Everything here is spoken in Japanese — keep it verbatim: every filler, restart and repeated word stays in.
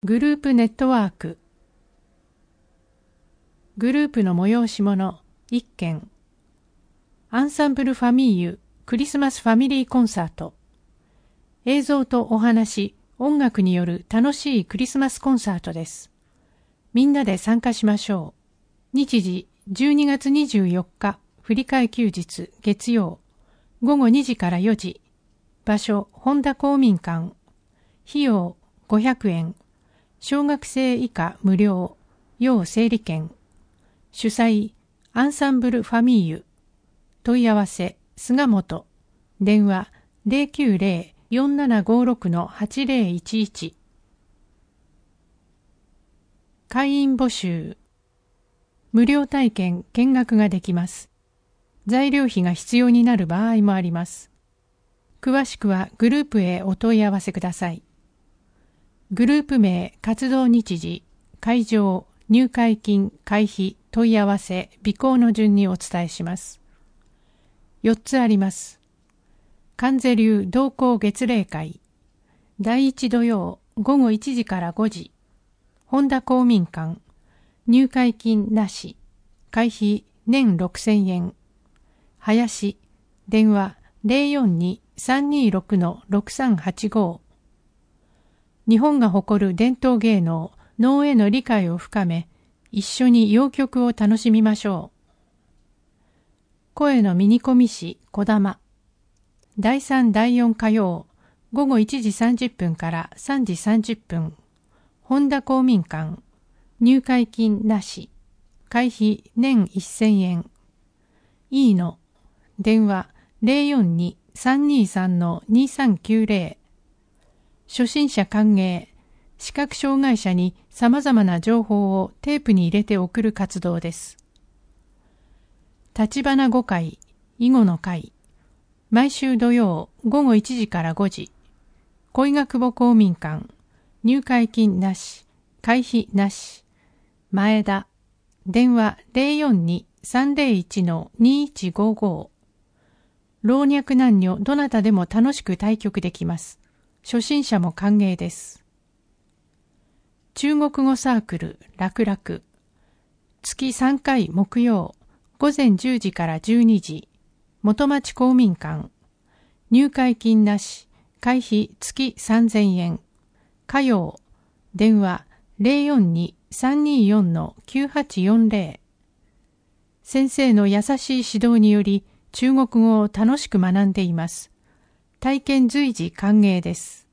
グループネットワーク。グループの催し物いっけん。アンサンブルファミーユクリスマスファミリーコンサート。映像とお話、音楽による楽しいクリスマスコンサートです。みんなで参加しましょう。日時じゅうにがつにじゅうよっか、振り替え休日月曜、ごごにじからよじ。場所、本田公民館。費用ごひゃくえん。小学生以下無料。要整理券。主催、アンサンブルファミーユ。問い合わせ、菅本。電話、ゼロきゅうゼロ よんななごろく はちゼロいちいち。会員募集。無料体験見学ができます。材料費が必要になる場合もあります。詳しくはグループへお問い合わせください。グループ名、活動日時、会場、入会金、会費、問い合わせ、備考の順にお伝えします。よっつあります。関税流同行月例会。だいいち土曜ごごいちじからごじ。本田公民館。入会金なし。会費年ろくせんえん。林。電話 ゼロよんに さんにろく ろくさんはちご。日本が誇る伝統芸能、能への理解を深め、一緒に謡曲を楽しみましょう。声のミニコミ誌こだま。だいさんだいよん火曜、ごごいちじさんじゅっぷんからさんじさんじゅっぷん。本田公民館。入会金なし。会費年せんえん。いいの。電話 ゼロよんに さんにさん にさんきゅうゼロ。初心者歓迎。視覚障害者に様々な情報をテープに入れて送る活動です。立花語会、囲碁の会。毎週土曜ごごいちじからごじ。恋ヶ久保公民館。入会金なし。会費なし。前田。電話 ゼロよんに さんゼロいち にいちごご。老若男女どなたでも楽しく対局できます。初心者も歓迎です。中国語サークル楽々。月さんかい木曜、午前じゅうじからじゅうにじ。元町公民館。入会金なし。会費月さんぜんえん。火曜。電話 ゼロよんに さんによん きゅうはちよんゼロ。先生の優しい指導により中国語を楽しく学んでいます。体験随時歓迎です。